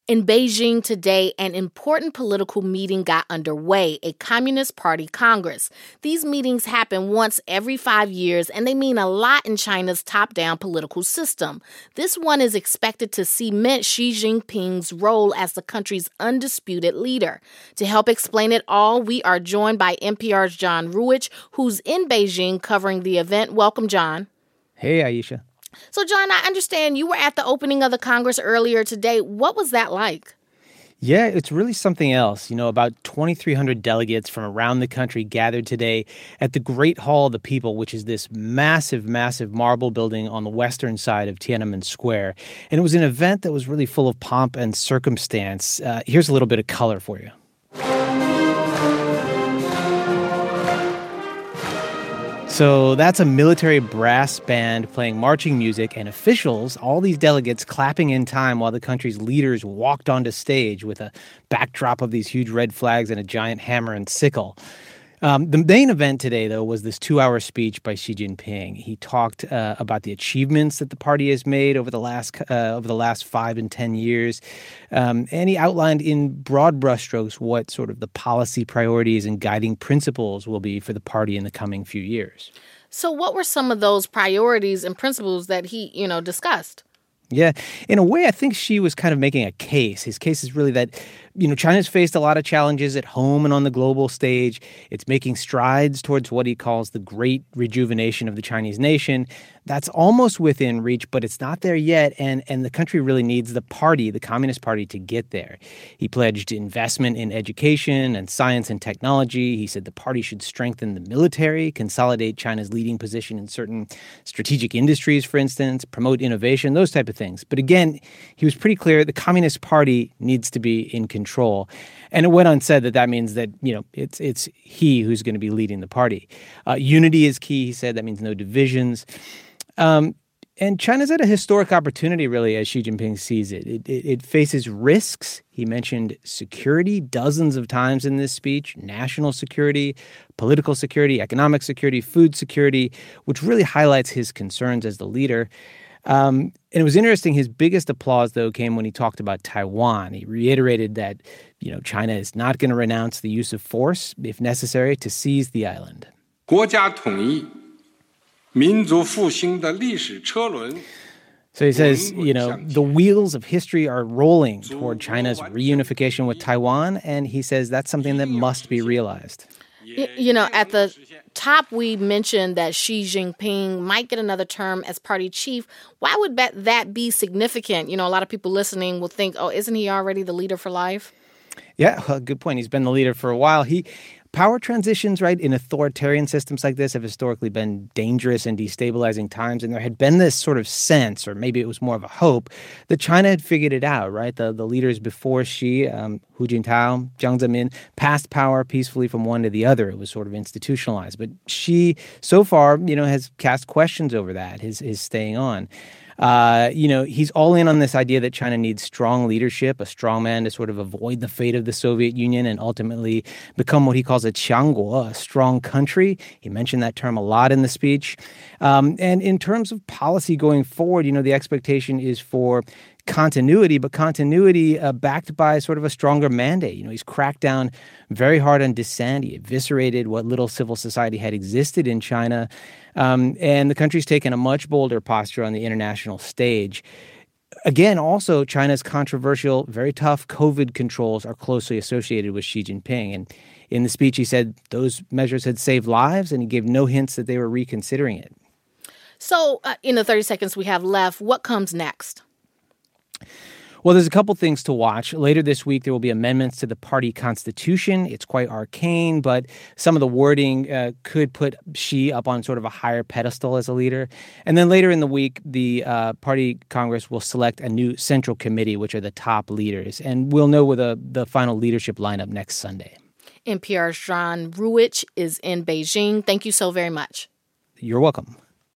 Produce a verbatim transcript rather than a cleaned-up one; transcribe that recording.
In Beijing today, an important political meeting got underway, a Communist Party Congress. These meetings happen once every five years, and they mean a lot in China's top-down political system. This one is expected to cement Xi Jinping's role as the country's undisputed leader. To help explain it all, we are joined by N P R's John Ruwitch, who's in Beijing covering the event. Welcome, John. Hey, Aisha. So, John, I understand you were at the opening of the Congress earlier today. What was that like? Yeah, it's really something else. You know, about twenty-three hundred delegates from around the country gathered today at the Great Hall of the People, which is this massive, massive marble building on the western side of Tiananmen Square. And it was an event that was really full of pomp and circumstance. Uh, here's a little bit of color for you. So that's a military brass band playing marching music and officials, all these delegates clapping in time while the country's leaders walked onto stage with a backdrop of these huge red flags and a giant hammer and sickle. Um, the main event today, though, was this two-hour speech by Xi Jinping. He talked uh, about the achievements that the party has made over the last uh, over the last five and ten years, um, and he outlined in broad brushstrokes what sort of the policy priorities and guiding principles will be for the party in the coming few years. So, what were some of those priorities and principles that he, you know, discussed? Yeah, in a way, I think Xi was kind of making a case. His case is really that, you know, China's faced a lot of challenges at home and on the global stage. It's making strides towards what he calls the great rejuvenation of the Chinese nation. That's almost within reach, but it's not there yet. And, and the country really needs the party, the Communist Party, to get there. He pledged investment in education and science and technology. He said the party should strengthen the military, consolidate China's leading position in certain strategic industries, for instance, promote innovation, those type of things. But again, he was pretty clear the Communist Party needs to be in control. And it went on said that that means that, you know, it's it's he who's going to be leading the party. Uh, unity is key, he said. That means no divisions. Um, and China's at a historic opportunity, really, as Xi Jinping sees it. It, it. it faces risks. He mentioned security dozens of times in this speech, national security, political security, economic security, food security, which really highlights his concerns as the leader. Um, and it was interesting. His biggest applause, though, came when he talked about Taiwan. He reiterated that, you know, China is not going to renounce the use of force, if necessary, to seize the island. 国家统一 民族复兴的历史车轮 So he says, you know, the wheels of history are rolling toward China's reunification with Taiwan, and he says that's something that must be realized. You know, at the top, we mentioned that Xi Jinping might get another term as party chief. Why would that be significant? You know, a lot of people listening will think, oh, isn't he already the leader for life? Yeah, well, good point. He's been the leader for a while. He Power transitions, right, in authoritarian systems like this have historically been dangerous and destabilizing times. And there had been this sort of sense, or maybe it was more of a hope, that China had figured it out, right? The the leaders before Xi, um, Hu Jintao, Jiang Zemin, passed power peacefully from one to the other. It was sort of institutionalized. But Xi, so far, you know, has cast questions over that, his, his staying on. Uh, you know, he's all in on this idea that China needs strong leadership, a strong man to sort of avoid the fate of the Soviet Union and ultimately become what he calls a qiangguo, a strong country. He mentioned that term a lot in the speech. Um, and in terms of policy going forward, you know, the expectation is for continuity, but continuity uh, backed by sort of a stronger mandate. You know, he's cracked down very hard on dissent. He eviscerated what little civil society had existed in China. Um, and the country's taken a much bolder posture on the international stage. Again, also, China's controversial, very tough COVID controls are closely associated with Xi Jinping. And in the speech, he said those measures had saved lives, and he gave no hints that they were reconsidering it. So uh, in the thirty seconds we have left, what comes next? Well, there's a couple things to watch. Later this week, there will be amendments to the party constitution. It's quite arcane, but some of the wording uh, could put Xi up on sort of a higher pedestal as a leader. And then later in the week, the uh, party Congress will select a new central committee, which are the top leaders. And we'll know with the, the final leadership lineup next Sunday. N P R's John Ruwitch is in Beijing. Thank you so very much. You're welcome.